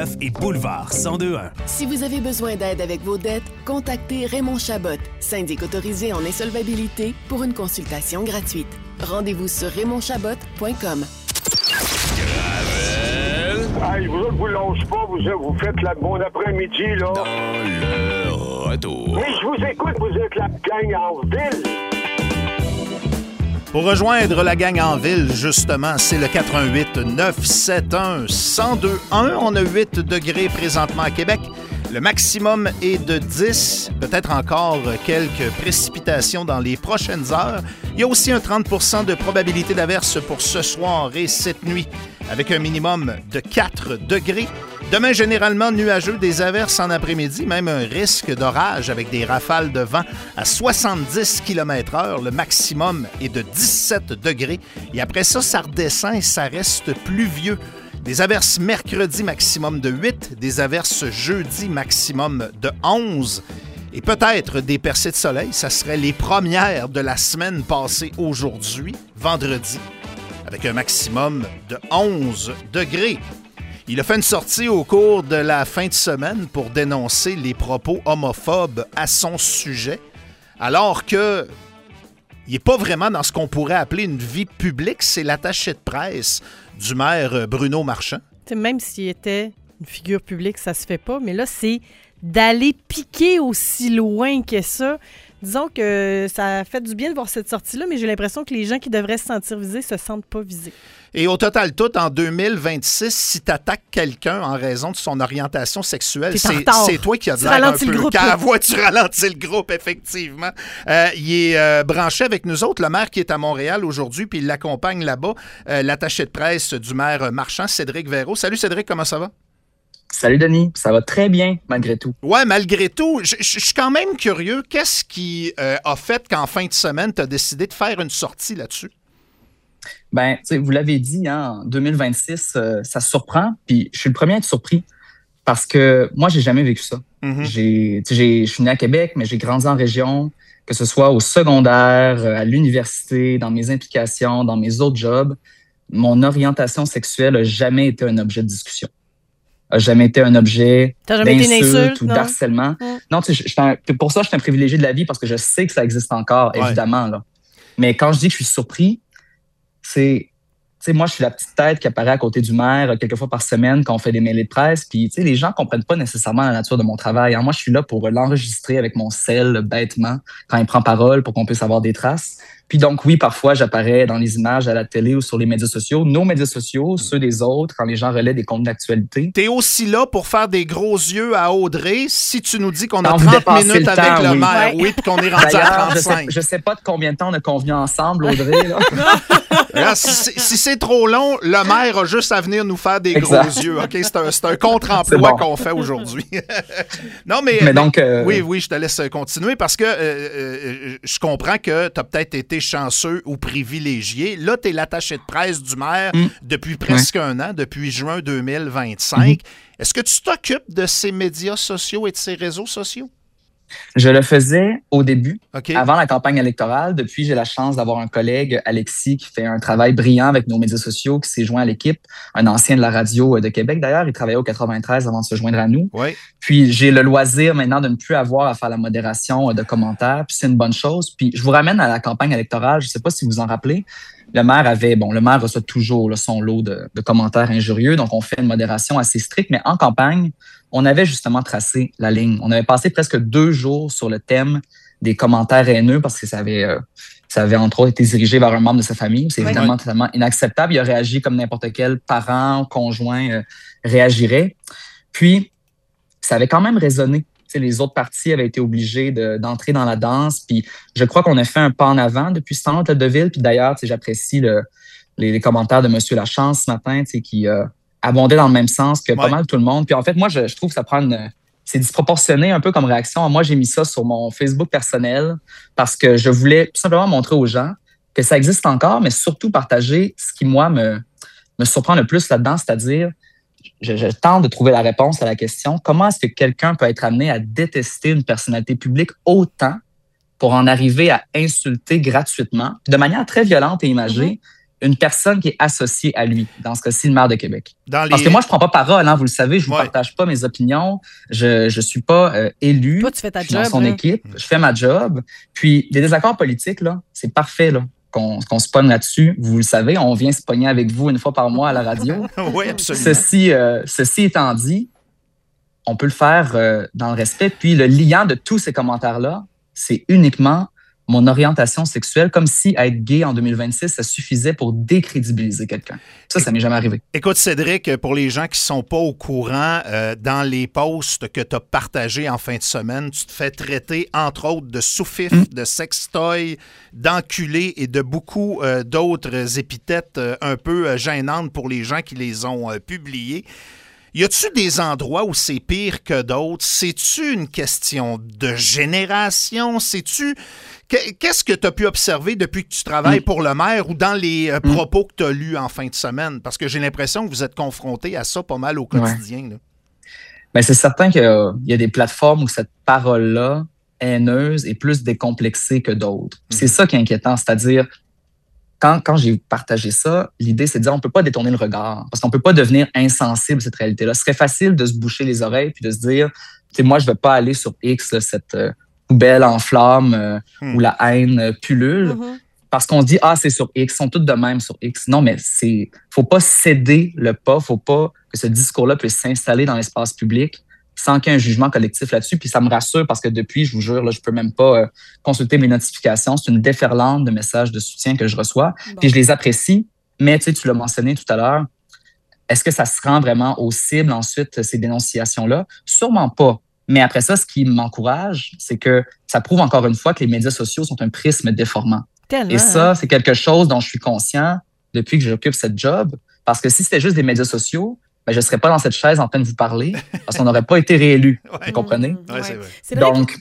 Maisonneuve et Boulevard 1021. Si vous avez besoin d'aide avec vos dettes, contactez Raymond Chabot, syndic autorisé en insolvabilité, pour une consultation gratuite. Rendez-vous sur raymondchabot.com. Hey, vous autres, vous lâchez pas, vous faites la bon après-midi, là. Dans le retour. Oui, je vous écoute, vous êtes la gang en ville. Pour rejoindre la gang en ville, justement, c'est le 418-971-1021. On a 8 degrés présentement à Québec. Le maximum est de 10, peut-être encore quelques précipitations dans les prochaines heures. Il y a aussi un 30 % de probabilité d'averse pour ce soir et cette nuit, avec un minimum de 4 degrés. Demain, généralement nuageux, des averses en après-midi, même un risque d'orage avec des rafales de vent à 70 km/h. Le maximum est de 17 degrés. Et après ça, ça redescend et ça reste pluvieux. Des averses mercredi, maximum de 8. Des averses jeudi, maximum de 11. Et peut-être des percées de soleil. Ça serait les premières de la semaine passée aujourd'hui, vendredi, avec un maximum de 11 degrés. Il a fait une sortie au cours de la fin de semaine pour dénoncer les propos homophobes à son sujet, alors que il n'est pas vraiment dans ce qu'on pourrait appeler une vie publique. C'est l'attaché de presse du maire Bruno Marchand. T'sais, même s'il était une figure publique, ça se fait pas, mais là, c'est d'aller piquer aussi loin que ça. Disons que ça fait du bien de voir cette sortie-là, mais j'ai l'impression que les gens qui devraient se sentir visés se sentent pas visés. Et au total tout, en 2026, si tu attaques quelqu'un en raison de son orientation sexuelle, c'est toi qui as de l'air un peu cavois, tu ralentis le groupe, effectivement. Il est branché avec nous autres, le maire qui est à Montréal aujourd'hui, puis il l'accompagne là-bas, l'attaché de presse du maire Marchand, Cédric Véraud. Salut Cédric, comment ça va? Salut Denis, ça va très bien malgré tout. Ouais, malgré tout. Je suis quand même curieux. Qu'est-ce qui a fait qu'en fin de semaine, tu as décidé de faire une sortie là-dessus? Ben, vous l'avez dit, hein, en 2026, ça surprend. Puis je suis le premier à être surpris parce que moi, j'ai jamais vécu ça. Mm-hmm. Je suis né à Québec, mais j'ai grandi en région, que ce soit au secondaire, à l'université, dans mes implications, dans mes autres jobs. Mon orientation sexuelle n'a jamais été un objet de discussion. A jamais été un objet d'insulte ou d'harcèlement. Non, pour ça, je suis un privilégié de la vie parce que je sais que ça existe encore, évidemment. Là. Mais quand je dis que je suis surpris, c'est... moi, je suis la petite tête qui apparaît à côté du maire quelques fois par semaine quand on fait des mêlées de presse. Puis, les gens ne comprennent pas nécessairement la nature de mon travail. Moi, je suis là pour l'enregistrer avec mon sel, bêtement, quand il prend parole, pour qu'on puisse avoir des traces. Puis donc, oui, parfois, j'apparais dans les images à la télé ou sur les médias sociaux. Nos médias sociaux, ceux des autres, quand les gens relaient des comptes d'actualité. T'es aussi là pour faire des gros yeux à Audrey si tu nous dis qu'on a 30 minutes avec le maire, oui, puis qu'on est rendu à 35. Je sais pas de combien de temps on a convenu ensemble, Audrey. Là. Alors, si c'est trop long, le maire a juste à venir nous faire des gros yeux. OK? C'est un contre-emploi qu'on fait aujourd'hui. Non, mais donc, oui, je te laisse continuer parce que je comprends que tu as peut-être été chanceux ou privilégié. Là, tu es l'attaché de presse du maire depuis presque un an, depuis juin 2025. Est-ce que tu t'occupes de ces médias sociaux et de ces réseaux sociaux? Je le faisais au début, avant la campagne électorale. Depuis, j'ai la chance d'avoir un collègue, Alexis, qui fait un travail brillant avec nos médias sociaux, qui s'est joint à l'équipe, un ancien de la radio de Québec d'ailleurs. Il travaillait au 93 avant de se joindre à nous. Oui. Puis, j'ai le loisir maintenant de ne plus avoir à faire la modération de commentaires. Puis, c'est une bonne chose. Puis, je vous ramène à la campagne électorale. Je ne sais pas si vous en rappelez. Le maire reçoit toujours son lot de commentaires injurieux. Donc, on fait une modération assez stricte. Mais en campagne, on avait justement tracé la ligne. On avait passé presque 2 jours sur le thème des commentaires haineux parce que ça avait entre autres été dirigé vers un membre de sa famille. C'est évidemment totalement inacceptable. Il a réagi comme n'importe quel parent, conjoint réagirait. Puis, ça avait quand même résonné. Les autres partis avaient été obligés d'entrer dans la danse. Puis, je crois qu'on a fait un pas en avant depuis ce temps-là, de ville. Puis d'ailleurs, j'apprécie les commentaires de M. Lachance ce matin, qui abondait dans le même sens que pas mal tout le monde. Puis en fait, moi, je trouve que ça prend c'est disproportionné un peu comme réaction. Moi, j'ai mis ça sur mon Facebook personnel parce que je voulais tout simplement montrer aux gens que ça existe encore, mais surtout partager ce qui, moi, me surprend le plus là-dedans, c'est-à-dire je tente de trouver la réponse à la question comment est-ce que quelqu'un peut être amené à détester une personnalité publique autant pour en arriver à insulter gratuitement, de manière très violente et imagée, une personne qui est associée à lui, dans ce cas-ci, le maire de Québec. Parce que moi, je ne prends pas parole, hein, vous le savez, je ne vous partage pas mes opinions, je ne suis pas élu. Toi, tu fais ta job, dans son équipe, je fais ma job. Puis, les désaccords politiques, là, c'est parfait là, qu'on se pogne là-dessus. Vous le savez, on vient se pogner avec vous une fois par mois à la radio. Oui, absolument. Ceci étant dit, on peut le faire dans le respect. Puis, le liant de tous ces commentaires-là, c'est uniquement mon orientation sexuelle, comme si être gay en 2026, ça suffisait pour décrédibiliser quelqu'un. Ça m'est jamais arrivé. Écoute, Cédric, pour les gens qui ne sont pas au courant, dans les posts que tu as partagés en fin de semaine, tu te fais traiter, entre autres, de sous-fif, de sextoy, d'enculé et de beaucoup d'autres épithètes un peu gênantes pour les gens qui les ont publiées. Y a-tu des endroits où c'est pire que d'autres? C'est-tu une question de génération? Qu'est-ce que tu as pu observer depuis que tu travailles pour le maire ou dans les propos que tu as lus en fin de semaine? Parce que j'ai l'impression que vous êtes confronté à ça pas mal au quotidien. Là. Ben, c'est certain qu'il y a des plateformes où cette parole-là, haineuse, est plus décomplexée que d'autres. C'est ça qui est inquiétant, c'est-à-dire quand j'ai partagé ça, l'idée, c'est de dire on ne peut pas détourner le regard parce qu'on ne peut pas devenir insensible à cette réalité-là. Ce serait facile de se boucher les oreilles puis de se dire, moi, je ne vais pas aller sur X, là, cette poubelle en flammes où la haine pullule, parce qu'on se dit, c'est sur X, ils sont tous de même sur X. Non, mais faut pas céder le pas, faut pas que ce discours-là puisse s'installer dans l'espace public sans qu'il y ait un jugement collectif là-dessus. Puis ça me rassure parce que depuis, je vous jure, là, je peux même pas consulter mes notifications. C'est une déferlante de messages de soutien que je reçois. Bon. Puis je les apprécie. Mais tu l'as mentionné tout à l'heure, est-ce que ça se rend vraiment aux cibles ensuite, ces dénonciations-là? Sûrement pas. Mais après ça, ce qui m'encourage, c'est que ça prouve encore une fois que les médias sociaux sont un prisme déformant. Tellement, et ça, c'est quelque chose dont je suis conscient depuis que j'occupe cette job. Parce que si c'était juste des médias sociaux, je ne serais pas dans cette chaise en train de vous parler parce qu'on n'aurait pas été réélu. Vous comprenez? Oui, c'est vrai. C'est vrai. Donc,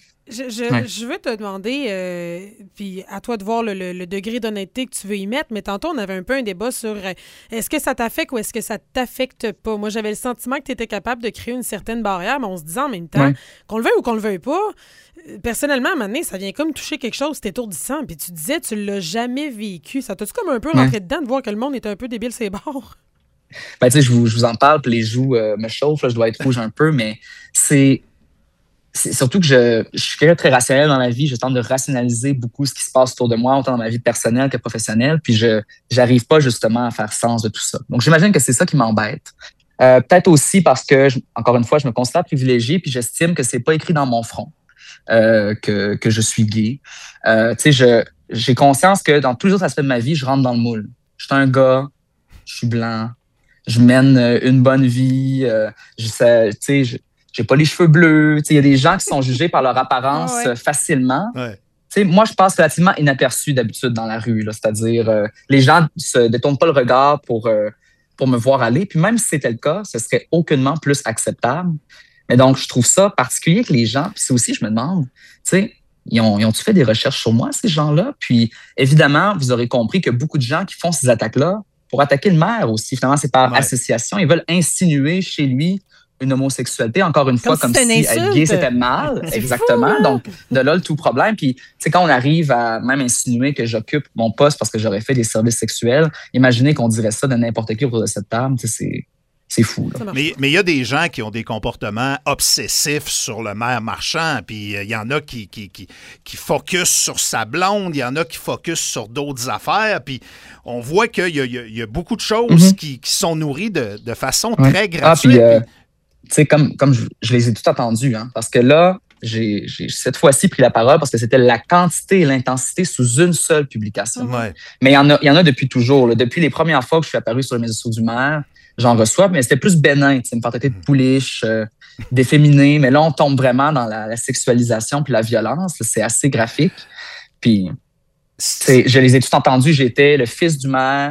je veux te demander, puis à toi de voir le degré d'honnêteté que tu veux y mettre, mais tantôt, on avait un peu un débat sur est-ce que ça t'affecte ou est-ce que ça t'affecte pas? Moi, j'avais le sentiment que tu étais capable de créer une certaine barrière, mais on se disait en même temps, qu'on le veuille ou qu'on le veuille pas, personnellement, à un moment donné, ça vient comme toucher quelque chose, c'est étourdissant. Puis tu disais, tu l'as jamais vécu. Ça t'a-tu comme un peu rentré dedans de voir que le monde est un peu débile ses bords? Ben, tu sais, je vous en parle, puis les joues me chauffent, là, je dois être rouge un peu, mais c'est surtout que je suis quelqu'un de très rationnel dans la vie. Je tente de rationaliser beaucoup ce qui se passe autour de moi, autant dans ma vie personnelle que professionnelle, puis j'arrive pas justement à faire sens de tout ça. Donc, j'imagine que c'est ça qui m'embête. Peut-être aussi parce que, encore une fois, je me considère privilégié, puis j'estime que c'est pas écrit dans mon front que je suis gay. Tu sais, j'ai conscience que dans tous les autres aspects de ma vie, je rentre dans le moule. Je suis un gars, je suis blanc, je mène une bonne vie, j'ai pas les cheveux bleus. Il y a des gens qui sont jugés par leur apparence facilement. Ouais. Moi, je passe relativement inaperçu d'habitude dans la rue. Là, c'est-à-dire, les gens se détournent pas le regard pour me voir aller. Puis même si c'était le cas, ce serait aucunement plus acceptable. Mais donc, je trouve ça particulier que les gens, puis c'est aussi, je me demande, ils ont-tu fait des recherches sur moi, ces gens-là? Puis évidemment, vous aurez compris que beaucoup de gens qui font ces attaques-là, pour attaquer le maire aussi, finalement, c'est par association. Ils veulent insinuer chez lui une homosexualité, encore une fois, comme si être gay, c'était mal. Exactement. Fou, donc, de là, le tout problème. Puis, quand on arrive à même insinuer que j'occupe mon poste parce que j'aurais fait des services sexuels, imaginez qu'on dirait ça de n'importe qui autour de cette table. C'est fou. Là. Mais il y a des gens qui ont des comportements obsessifs sur le maire Marchand, puis il y en a qui focus sur sa blonde, il y en a qui focus sur d'autres affaires, puis on voit qu'il y a beaucoup de choses qui sont nourries de façon très gratuite. Comme je les ai toutes entendues, hein, parce que là, j'ai cette fois-ci pris la parole parce que c'était la quantité et l'intensité sous une seule publication. Ouais. Mais il y en a depuis toujours. Là. Depuis les premières fois que je suis apparu sur les médias sociaux du maire, j'en reçois, mais c'était plus bénin, une fantaisie de pouliche, d'efféminé. Mais là, on tombe vraiment dans la sexualisation puis la violence. Là, c'est assez graphique. Puis, je les ai tous entendus. J'étais le fils du maire.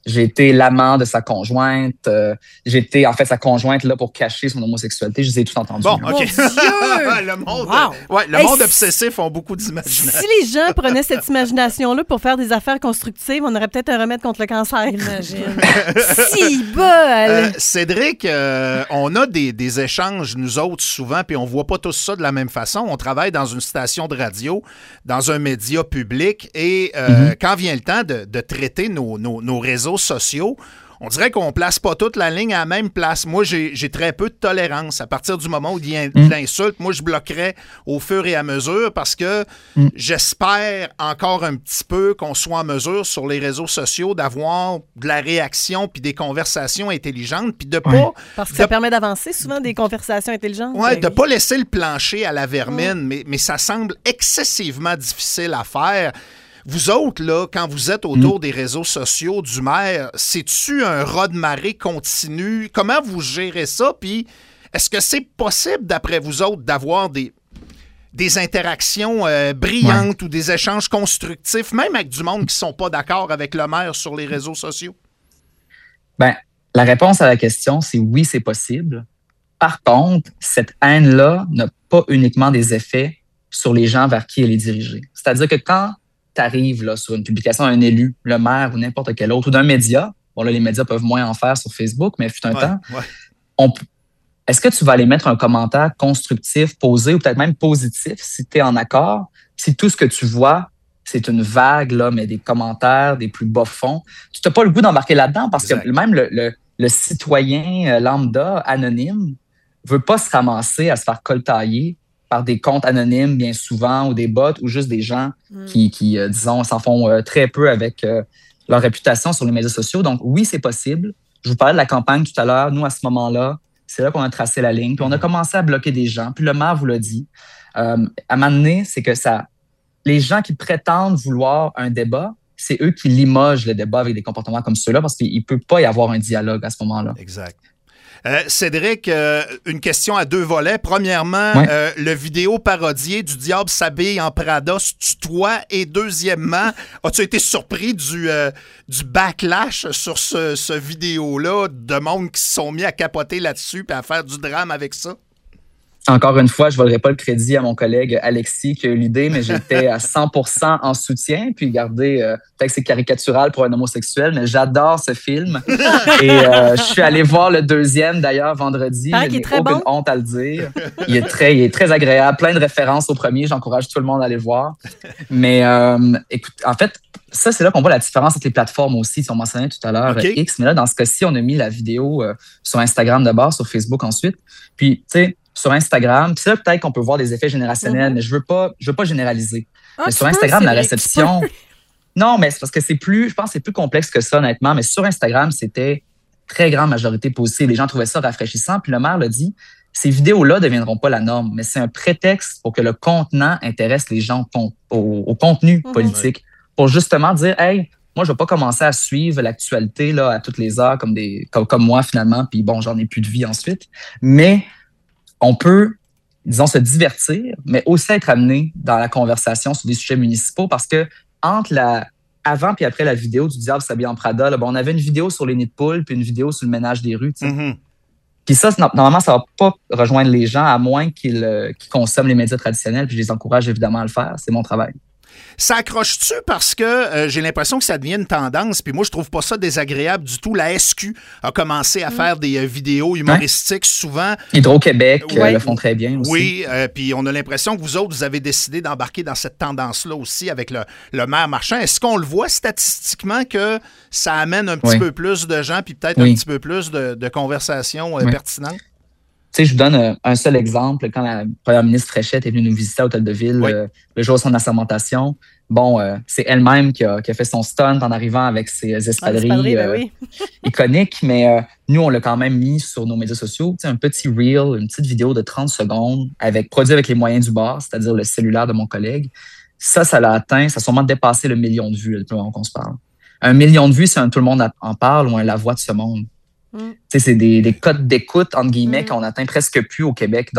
J'ai été l'amant de sa conjointe. J'ai été, en fait, sa conjointe là pour cacher son homosexualité. Je les ai tout entendus. Bon, OK. le monde obsessif a beaucoup d'imagination. Si les gens prenaient cette imagination-là pour faire des affaires constructives, on aurait peut-être un remède contre le cancer, imagine. Si bol! Cédric, on a des échanges, nous autres, souvent, puis on voit pas tous ça de la même façon. On travaille dans une station de radio, dans un média public, et quand vient le temps de traiter nos réseaux sociaux, on dirait qu'on place pas toute la ligne à la même place. Moi, j'ai très peu de tolérance. À partir du moment où il y a de l'insulte, moi, je bloquerais au fur et à mesure parce que j'espère encore un petit peu qu'on soit en mesure sur les réseaux sociaux d'avoir de la réaction puis des conversations intelligentes puis de pas... Parce que ça permet d'avancer souvent des conversations intelligentes. Oui, de pas laisser le plancher à la vermine, mais ça semble excessivement difficile à faire. Vous autres, là, quand vous êtes autour des réseaux sociaux du maire, c'est-tu un raz-de-marée continu? Comment vous gérez ça? Puis, est-ce que c'est possible, d'après vous autres, d'avoir des interactions brillantes ou des échanges constructifs, même avec du monde qui ne sont pas d'accord avec le maire sur les réseaux sociaux? Bien, la réponse à la question, c'est oui, c'est possible. Par contre, cette haine-là n'a pas uniquement des effets sur les gens vers qui elle est dirigée. C'est-à-dire que quand arrive là, sur une publication d'un élu, le maire ou n'importe quel autre, ou d'un média, bon là, les médias peuvent moins en faire sur Facebook, mais fut un temps, est-ce que tu vas aller mettre un commentaire constructif, posé, ou peut-être même positif, si tu es en accord, si tout ce que tu vois, c'est une vague, là, mais des commentaires, des plus bas fonds, tu n'as pas le goût d'embarquer là-dedans, parce que même le citoyen lambda, anonyme, veut pas se ramasser à se faire coltailler par des comptes anonymes, bien souvent, ou des bots, ou juste des gens qui disons, s'en font très peu avec leur réputation sur les médias sociaux. Donc, oui, c'est possible. Je vous parlais de la campagne tout à l'heure. Nous, à ce moment-là, c'est là qu'on a tracé la ligne. Puis on a commencé à bloquer des gens. Puis le maire vous l'a dit. À un moment donné, c'est que les gens qui prétendent vouloir un débat, c'est eux qui limogent le débat avec des comportements comme ceux-là parce qu'il ne peut pas y avoir un dialogue à ce moment-là. Exact. Cédric, une question à deux volets. Premièrement, le vidéo parodié du Diable s'habille en Prada, c'est toi? Et deuxièmement, as-tu été surpris du backlash sur ce vidéo-là, de monde qui se sont mis à capoter là-dessus et à faire du drame avec ça? Encore une fois, je ne volerai pas le crédit à mon collègue Alexis qui a eu l'idée, mais j'étais à 100% en soutien. Puis regardez, peut-être que c'est caricatural pour un homosexuel, mais j'adore ce film. Et je suis allé voir le deuxième, d'ailleurs, vendredi. Il est très bon. Honte à le dire. Il est très agréable. Plein de références au premier. J'encourage tout le monde à aller le voir. Mais écoute, en fait, ça, c'est là qu'on voit la différence entre les plateformes aussi. Si on mentionnait tout à l'heure X, mais là, dans ce cas-ci, on a mis la vidéo sur Instagram d'abord, sur Facebook ensuite. Puis, tu sais, sur Instagram, c'est là peut-être qu'on peut voir des effets générationnels, mais je veux pas généraliser. Mais sur Instagram, la réception... Non, mais c'est parce que je pense que c'est plus complexe que ça, honnêtement, mais sur Instagram, c'était très grande majorité positive. Les gens trouvaient ça rafraîchissant, puis le maire l'a dit, ces vidéos-là ne deviendront pas la norme, mais c'est un prétexte pour que le contenant intéresse les gens au contenu politique, pour justement dire, hey, moi, je ne vais pas commencer à suivre l'actualité là, à toutes les heures comme moi, finalement, puis bon, j'en ai plus de vie ensuite, mais on peut, disons, se divertir, mais aussi être amené dans la conversation sur des sujets municipaux parce que avant puis après la vidéo du Diable s'habille en Prada, là, on avait une vidéo sur les nids de poules puis une vidéo sur le ménage des rues. Puis ça, normalement, ça ne va pas rejoindre les gens à moins qu'ils consomment les médias traditionnels, puis je les encourage évidemment à le faire. C'est mon travail. Ça accroche-tu parce que j'ai l'impression que ça devient une tendance, puis moi, je trouve pas ça désagréable du tout. La SQ a commencé à faire des vidéos humoristiques souvent. Hydro-Québec le font très bien aussi. Oui, puis on a l'impression que vous autres, vous avez décidé d'embarquer dans cette tendance-là aussi avec le maire Marchand. Est-ce qu'on le voit statistiquement que ça amène un petit peu plus de gens, puis peut-être un petit peu plus de conversations pertinentes? Tu sais, je vous donne un seul exemple. Quand la première ministre Fréchette est venue nous visiter à l'Hôtel de Ville le jour de son assermentation, c'est elle-même qui a fait son stunt en arrivant avec ses espadrilles iconiques, mais nous, on l'a quand même mis sur nos médias sociaux. Tu sais, un petit reel, une petite vidéo de 30 secondes produit avec les moyens du bord, c'est-à-dire le cellulaire de mon collègue. Ça l'a atteint, ça a sûrement dépassé le million de vues, qu'on se parle. 1 million de vues, c'est un tout le monde en parle ou un La Voix de ce monde. C'est des cotes d'écoute, entre guillemets, qu'on atteint presque plus au Québec. Donc,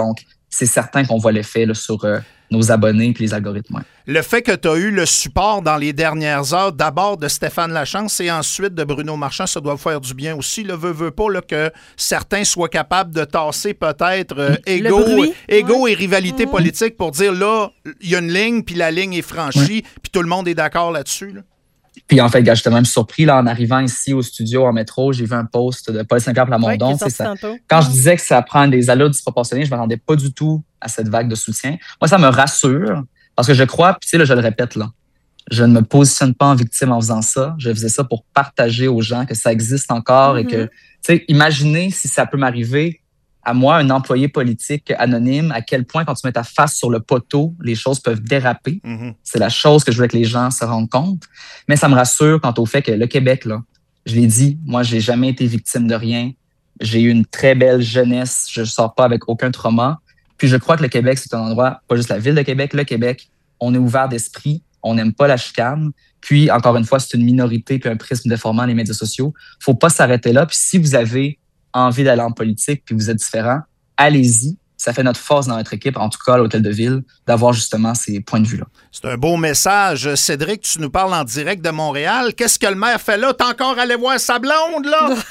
c'est certain qu'on voit l'effet là, sur nos abonnés et les algorithmes. Ouais. Le fait que tu as eu le support dans les dernières heures, d'abord de Stéphane Lachance et ensuite de Bruno Marchand, ça doit vous faire du bien aussi. Veut pas là, que certains soient capables de tasser peut-être égo et rivalité politique pour dire là, il y a une ligne, puis la ligne est franchie, puis tout le monde est d'accord là-dessus. Là. Puis en fait, gars, j'étais même surpris là, en arrivant ici au studio en métro, j'ai vu un post de Paul Saint-Pierre Plamondon. Quand je disais que ça prend des allures disproportionnées, je ne m'attendais pas du tout à cette vague de soutien. Moi, ça me rassure parce que je crois, puis tu sais, là, je le répète, là, je ne me positionne pas en victime en faisant ça. Je faisais ça pour partager aux gens que ça existe encore et que, tu sais, imaginez si ça peut m'arriver à moi, un employé politique anonyme, à quel point quand tu mets ta face sur le poteau, les choses peuvent déraper. C'est la chose que je voulais que les gens se rendent compte. Mais ça me rassure quant au fait que le Québec, là, je l'ai dit, moi, j'ai jamais été victime de rien. J'ai eu une très belle jeunesse. Je sors pas avec aucun trauma. Puis je crois que le Québec, c'est un endroit, pas juste la ville de Québec, le Québec, on est ouvert d'esprit, on n'aime pas la chicane. Puis, encore une fois, c'est une minorité puis un prisme déformant les médias sociaux. Faut pas s'arrêter là. Puis si vous avez envie d'aller en politique puis vous êtes différent, allez-y. Ça fait notre force dans notre équipe, en tout cas à l'Hôtel de Ville, d'avoir justement ces points de vue-là. C'est un beau message. Cédric, tu nous parles en direct de Montréal. Qu'est-ce que le maire fait là? T'es encore allé voir sa blonde,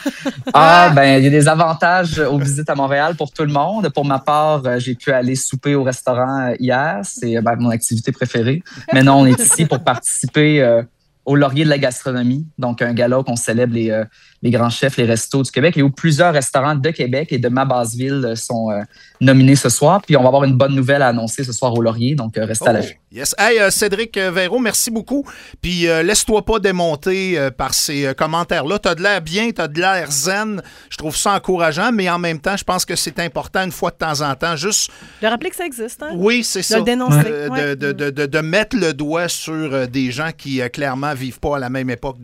là? Il y a des avantages aux visites à Montréal pour tout le monde. Pour ma part, j'ai pu aller souper au restaurant hier. C'est mon activité préférée. Mais non, on est ici pour participer au Laurier de la gastronomie, donc un gala qu'on célèbre les grands chefs, les restos du Québec, et où plusieurs restaurants de Québec et de ma base ville sont nominés ce soir. Puis on va avoir une bonne nouvelle à annoncer ce soir au Laurier, donc restez à l'affût. Yes. Hey, Cédric Véro, merci beaucoup. Puis laisse-toi pas démonter par ces commentaires-là. T'as de l'air bien, t'as de l'air zen. Je trouve ça encourageant, mais en même temps, je pense que c'est important, une fois de temps en temps, juste... De rappeler que ça existe, hein? Oui, c'est ça. De le dénoncer. De mettre le doigt sur des gens qui, clairement, vivent pas à la même époque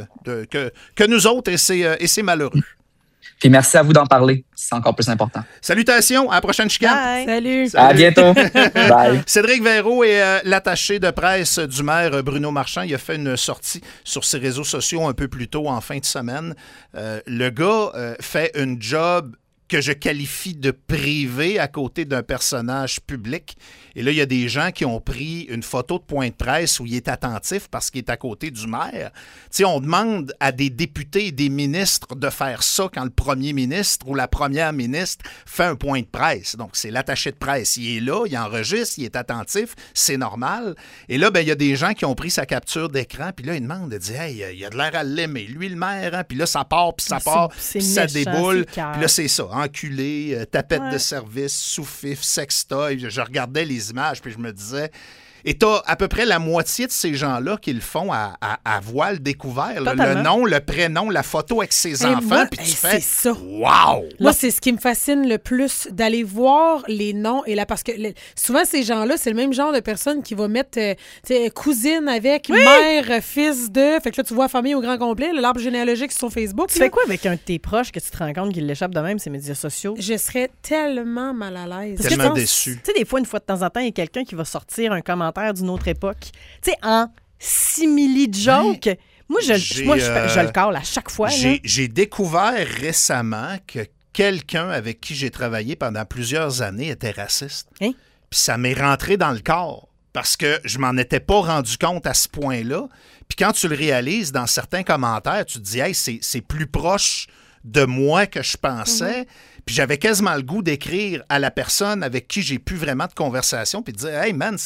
que nous autres, et c'est malheureux. Puis merci à vous d'en parler. C'est encore plus important. Salutations. À la prochaine chicane. Bye. Salut. À bientôt. Bye. Cédric Véro est l'attaché de presse du maire Bruno Marchand. Il a fait une sortie sur ses réseaux sociaux un peu plus tôt en fin de semaine. Le gars fait une job que je qualifie de privé à côté d'un personnage public. Et là, il y a des gens qui ont pris une photo de point de presse où il est attentif parce qu'il est à côté du maire. Tu sais, on demande à des députés et des ministres de faire ça quand le premier ministre ou la première ministre fait un point de presse. Donc, c'est l'attaché de presse. Il est là, il enregistre, il est attentif, c'est normal. Et là, il y a des gens qui ont pris sa capture d'écran, puis là, ils demandent de dire « Hey, il a de l'air à l'aimer, lui, le maire. Hein? » Puis là, ça part, puis ça part, puis ça déboule. Puis là, c'est ça. Enculé, tapette de service, sous-fif, sextoy. Je regardais les images, puis je me disais... Et t'as à peu près la moitié de ces gens-là qui le font à voile découvert. Là, le nom, le prénom, la photo avec ses enfants, puis tu fais « Wow! » Moi, c'est ce qui me fascine le plus, d'aller voir les noms. Et là, parce que souvent, ces gens-là, c'est le même genre de personne qui va mettre cousine avec, mère, fils de... Fait que là, tu vois la famille au grand complet, l'arbre généalogique sur son Facebook. Tu fais quoi avec un de tes proches que tu te rends compte qu'il l'échappe de même, ces médias sociaux? Je serais tellement mal à l'aise. Tellement déçu. Tu sais, des fois, une fois de temps en temps, il y a quelqu'un qui va sortir un commentaire d'une autre époque. Tu sais, en simili-joke. Ouais. Moi, je le cale à chaque fois. J'ai découvert récemment que quelqu'un avec qui j'ai travaillé pendant plusieurs années était raciste. Hein? Puis ça m'est rentré dans le corps parce que je m'en étais pas rendu compte à ce point-là. Puis quand tu le réalises dans certains commentaires, tu te dis « Hey, c'est plus proche de moi que je pensais. » Puis j'avais quasiment le goût d'écrire à la personne avec qui j'ai plus vraiment de conversation puis de dire « Hey man,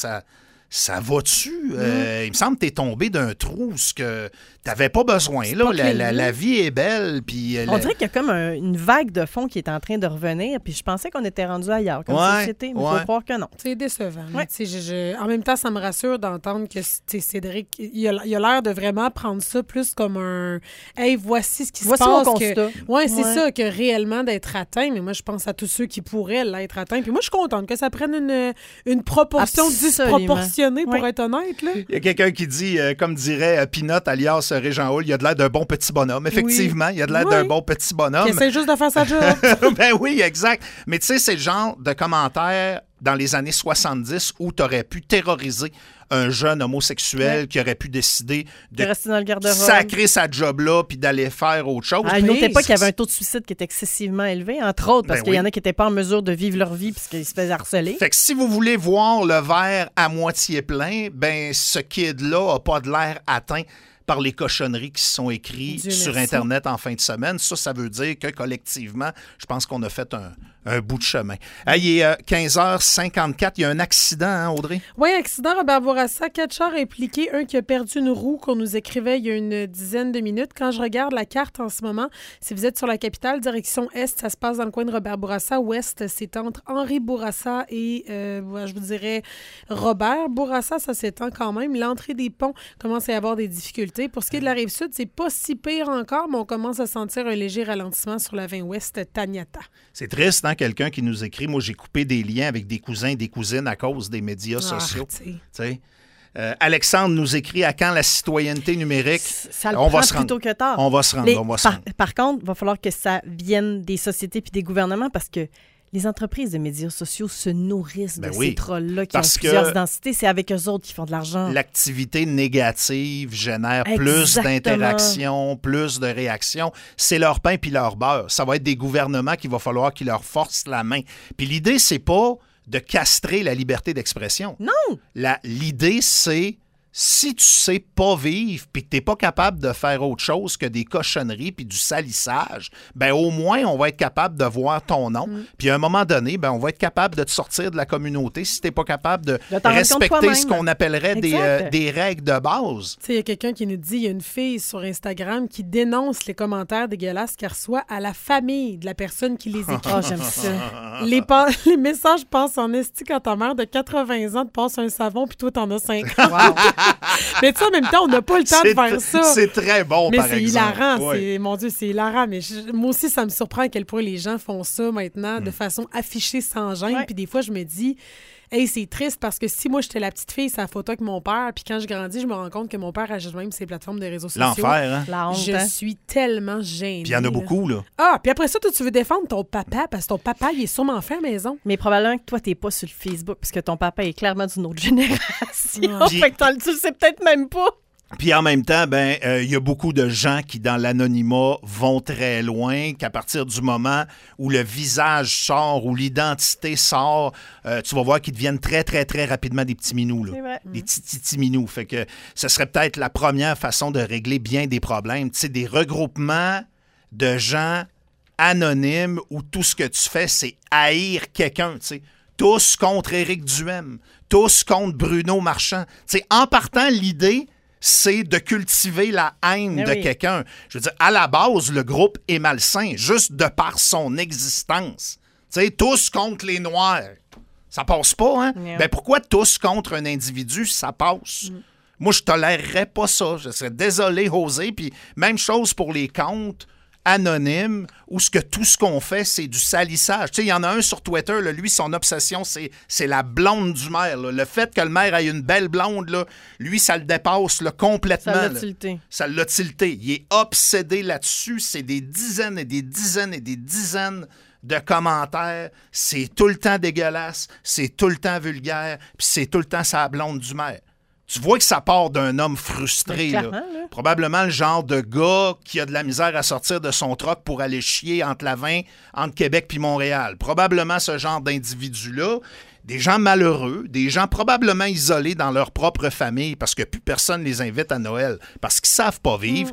ça va-tu? Il me semble que t'es tombé d'un trou, ce que t'avais pas besoin. Là, la vie est belle. Puis on dirait qu'il y a comme une vague de fond qui est en train de revenir. Puis je pensais qu'on était rendu ailleurs comme société, mais il faut croire que non. C'est décevant. Ouais. En même temps, ça me rassure d'entendre que Cédric, il a l'air de vraiment prendre ça plus comme un « Hey, voici ce qui se passe. » C'est ça, que réellement d'être atteint. Mais moi, je pense à tous ceux qui pourraient l'être atteint. Puis moi, je suis contente que ça prenne une proportion disproportionnée, pour être honnête. Là. Il y a quelqu'un qui dit, comme dirait Pinot, alias Régent Hall, il a de l'air d'un bon petit bonhomme. Effectivement, il a de l'air d'un bon petit bonhomme. Qui essaie juste de faire sa job. Ben oui, exact. Mais tu sais, c'est le genre de commentaires dans les années 70 où tu aurais pu terroriser un jeune homosexuel qui aurait pu décider de rester dans le garde-robe, sacrer sa job-là puis d'aller faire autre chose. À une autre époque, il y avait un taux de suicide qui était excessivement élevé, entre autres, parce qu'il y en a qui n'étaient pas en mesure de vivre leur vie parce qu'ils se faisaient harceler. Fait que si vous voulez voir le verre à moitié plein, ben ce kid-là n'a pas de l'air atteint par les cochonneries qui se sont écrites sur Internet en fin de semaine. Ça veut dire que collectivement, je pense qu'on a fait un bout de chemin. Il est 15h54. Il y a un accident, hein, Audrey? Oui, accident, Robert Bourassa. 4 chars impliqués. Un qui a perdu une roue qu'on nous écrivait il y a une dizaine de minutes. Quand je regarde la carte en ce moment, si vous êtes sur la capitale, direction Est, ça se passe dans le coin de Robert Bourassa. Ouest, c'est entre Henri Bourassa et, je vous dirais, Robert Bourassa. Ça s'étend quand même. L'entrée des ponts commence à y avoir des difficultés. Pour ce qui est de la Rive-Sud, c'est pas si pire encore, mais on commence à sentir un léger ralentissement sur la 20 Ouest Taniata. C'est triste, hein, quelqu'un qui nous écrit. Moi, j'ai coupé des liens avec des cousins et des cousines à cause des médias sociaux. Alexandre nous écrit à quand la citoyenneté numérique? Ça le prend plus tôt que tard. On va se rendre. Par contre, il va falloir que ça vienne des sociétés puis des gouvernements parce que les entreprises de médias sociaux se nourrissent de ces trolls-là qui ont plusieurs identités. C'est avec eux autres qui font de l'argent. L'activité négative génère plus d'interactions, plus de réactions. C'est leur pain puis leur beurre. Ça va être des gouvernements qu'il va falloir qu'ils leur forcent la main. Puis l'idée, c'est pas de castrer la liberté d'expression. Non! L'idée, c'est... Si tu sais pas vivre puis que t'es pas capable de faire autre chose que des cochonneries puis du salissage, ben au moins, on va être capable de voir ton nom. Puis à un moment donné, ben on va être capable de te sortir de la communauté si t'es pas capable de respecter ce qu'on appellerait des règles de base. Tu sais, il y a quelqu'un qui nous dit, il y a une fille sur Instagram qui dénonce les commentaires dégueulasses qu'elle reçoit à la famille de la personne qui les écrit. Oh, j'aime ça. Les messages passent en esti quand ta mère de 80 ans te passe un savon puis toi, t'en as 5. Wow! Mais tu sais, en même temps, on n'a pas le temps de faire ça. C'est très bon, mais par exemple. Hilarant, mon Dieu, c'est hilarant. Mais moi aussi, ça me surprend à quel point les gens font ça maintenant de façon affichée sans gêne. Puis des fois, je me dis... Hey, c'est triste parce que si moi, j'étais la petite fille, c'est la photo avec mon père, puis quand je grandis, je me rends compte que mon père agit même ces plateformes de réseaux sociaux. L'enfer, hein? La honte, je suis tellement gênée. Puis il y en a beaucoup, là. Ah, puis après ça, toi, tu veux défendre ton papa parce que ton papa, il est sûrement fait à la maison. Mais probablement que toi, t'es pas sur le Facebook parce que ton papa est clairement d'une autre génération. Fait que tu le sais peut-être même pas. Puis en même temps, il y a beaucoup de gens qui, dans l'anonymat, vont très loin, qu'à partir du moment où le visage sort, où l'identité sort, tu vas voir qu'ils deviennent très, très, très rapidement des petits minous. Là. C'est vrai. Des petits minous. Fait que ce serait peut-être la première façon de régler bien des problèmes. Tu sais, des regroupements de gens anonymes où tout ce que tu fais, c'est haïr quelqu'un, tu sais. Tous contre Éric Duhem, tous contre Bruno Marchand. Tu sais, en partant, l'idée... c'est de cultiver la haine de quelqu'un. Je veux dire, à la base, le groupe est malsain, juste de par son existence. Tu sais, tous contre les Noirs. Ça passe pas, hein? Ben pourquoi tous contre un individu, ça passe? Moi, je tolérerais pas ça. Je serais désolé, José. Puis même chose pour les comptes anonyme où tout ce qu'on fait, c'est du salissage. Tu sais, il y en a un sur Twitter, là, lui, son obsession, c'est la blonde du maire. Là. Le fait que le maire ait une belle blonde, là, lui, ça le dépasse là, complètement. Ça l'a tilté. Ça l'a tilté. Il est obsédé là-dessus. C'est des dizaines et des dizaines et des dizaines de commentaires. C'est tout le temps dégueulasse. C'est tout le temps vulgaire. Puis c'est tout le temps sa blonde du maire. Tu vois que ça part d'un homme frustré. Là. Probablement le genre de gars qui a de la misère à sortir de son troc pour aller chier entre la 20, entre Québec puis Montréal. Probablement ce genre d'individu-là. Des gens malheureux, des gens probablement isolés dans leur propre famille parce que plus personne les invite à Noël, parce qu'ils ne savent pas vivre.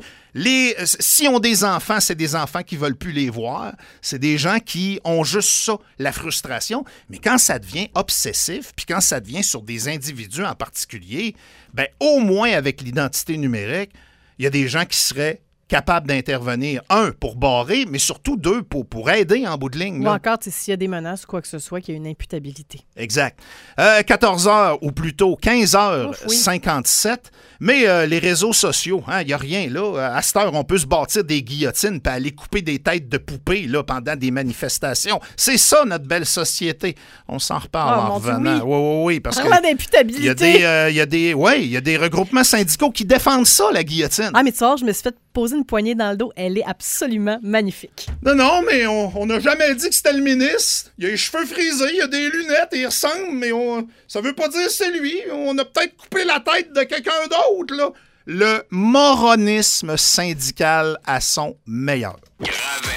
Si on des enfants, c'est des enfants qui ne veulent plus les voir. C'est des gens qui ont juste ça, la frustration. Mais quand ça devient obsessif, puis quand ça devient sur des individus en particulier, ben au moins avec l'identité numérique, il y a des gens qui seraient capables d'intervenir, un, pour barrer, mais surtout deux, pour aider en bout de ligne. Ou encore, s'il y a des menaces ou quoi que ce soit, qu'il y a une imputabilité. Exact. 14h, ou plutôt 15h57, mais les réseaux sociaux, il n'y a rien là. À cette heure, on peut se bâtir des guillotines puis aller couper des têtes de poupées là, pendant des manifestations. C'est ça, notre belle société. On s'en reparle en revenant. Oui, parce que d'imputabilité. Il y a des regroupements syndicaux qui défendent ça, la guillotine. Ah, mais tu vois, je me suis fait poser une une poignée dans le dos. Elle est absolument magnifique. Non, mais on n'a jamais dit que c'était le ministre. Il a les cheveux frisés, il a des lunettes, il ressemble, mais ça veut pas dire que c'est lui. On a peut-être coupé la tête de quelqu'un d'autre, là. Le moronisme syndical à son meilleur. Gravement